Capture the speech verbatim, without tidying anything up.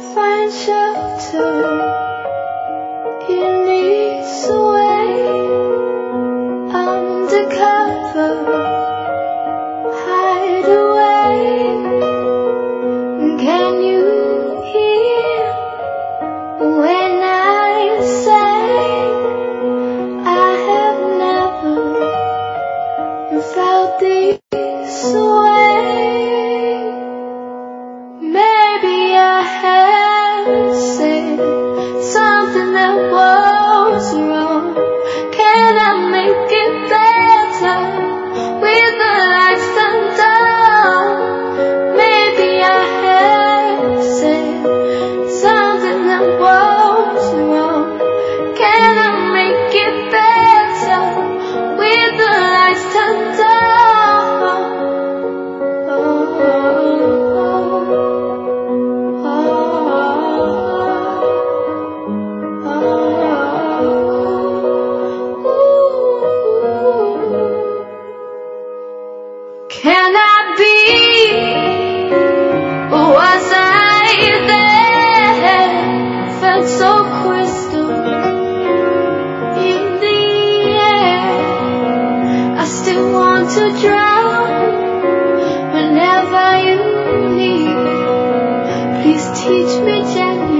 find shelter in this way, undercover, hide away. Can you hear when I say I have never felt this way? Maybe I have said something that was wrong. Can I make it better with the lights turned down? Maybe I have said something that was wrong. Can I make it better with the lights turned down? Oh, oh, oh, oh, oh. Can I be? Was I there? Felt so crystal in the air. I still want to drown whenever you need. Please teach me gently.